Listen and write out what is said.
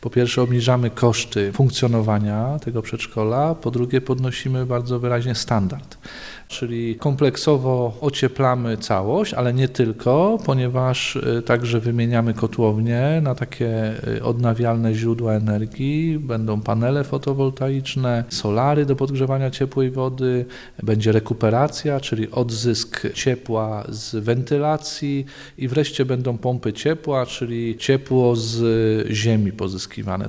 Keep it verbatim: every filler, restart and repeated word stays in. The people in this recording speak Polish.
Po pierwsze obniżamy koszty funkcjonowania tego przedszkola, po drugie podnosimy bardzo wyraźnie standard. Czyli kompleksowo ocieplamy całość, ale nie tylko, ponieważ także wymieniamy kotłownie na takie odnawialne źródła energii. Będą panele fotowoltaiczne, solary do podgrzewania ciepłej wody, będzie rekuperacja, czyli odzysk ciepła z wentylacji i wreszcie będą pompy ciepła, czyli ciepło z ziemi pozyskiwane.